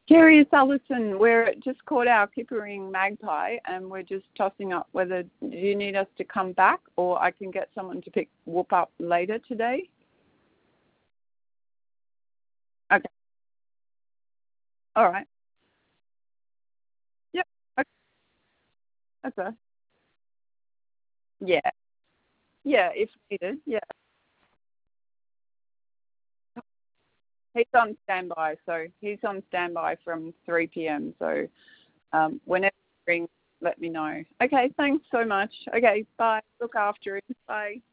Jerry, it's Alison. We're just caught our Pickering magpie and we're just tossing up whether you need us to come back or I can get someone to pick Whoop up later today. Okay. All right. Yep. Okay. That's us. Yeah. Yeah, if needed. Yeah. He's on standby. So he's on standby from 3 p.m. So whenever you ring, let me know. Okay. Thanks so much. Okay. Bye. Look after him. Bye.